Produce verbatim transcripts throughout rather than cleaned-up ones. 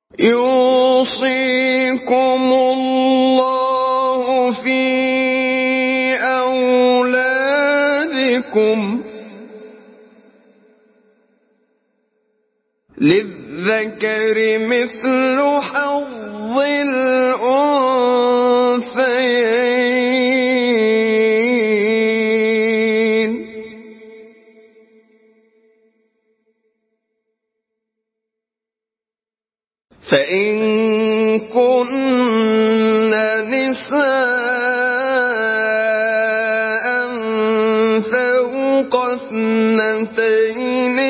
يوصيكم الله في أولادكم للذكر مثل حظ الأنثيين فإن كن نساء فوق اثنتين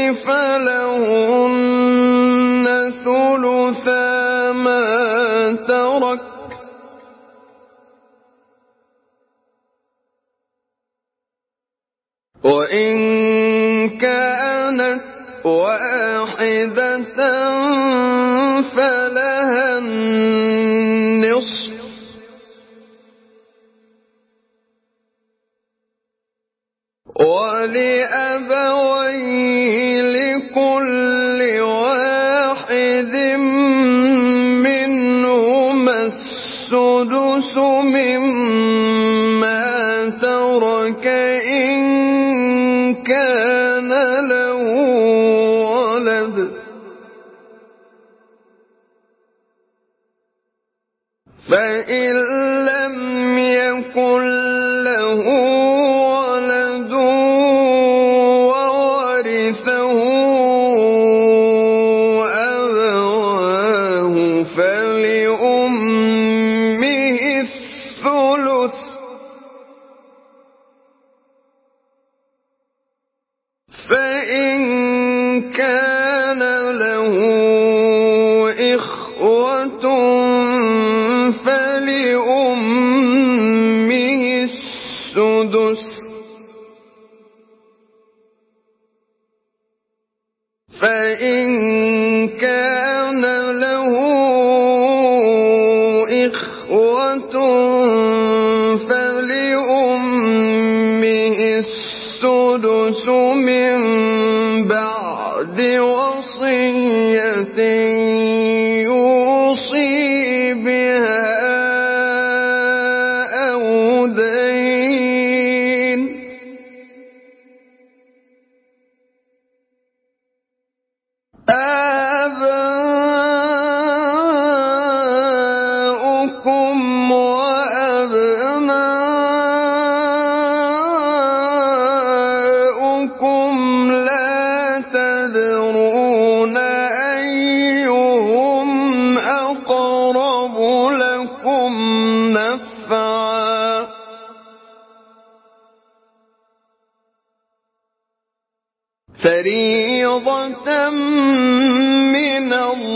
فلهن ثلثا ما ترك وإن كانت واحدة فلها النصف ولأبويه لكل واحد منهما السدس مما ترك إن كان له ولد فإن لم يكن له ولد وورثه أبواه فلأمه الثلث فإن كان له إخوة فلأمه السدس فإن كان له إخوة فلأمه السدس من بعد وصية يوصي بها أو دين آباؤكم وأبناؤكم لا تدرون أيهم أقرب لكم نفعا فريضة من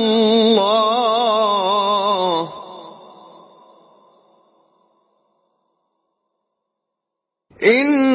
الله إن